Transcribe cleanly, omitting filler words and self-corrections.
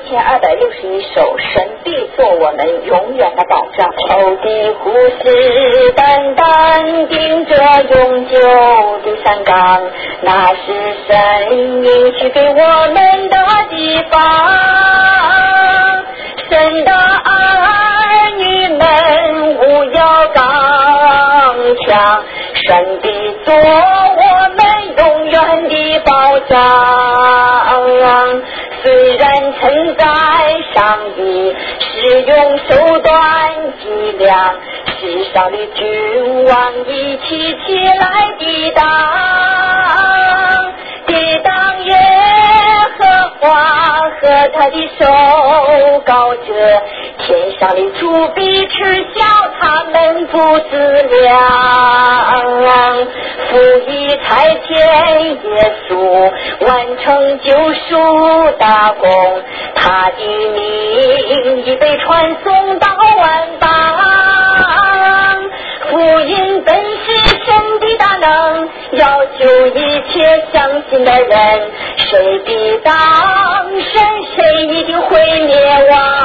1261首，神必做我们永远的保障。 仇敌虎视眈眈，盯着永久的山岗，那是神允许给我们的地方。神的儿女们务要刚强，神必做我们永远的保障。虽然曾在上衣使用手段伎俩，世上的君王一起来抵挡耶和华和他的手高者，天上的主必耻笑他们不自量。父已差遣耶稣完成救赎大功，他的名已被传颂到万邦。福音本是神的大能，要救一切相信的人，谁抵挡神，谁一定会灭亡。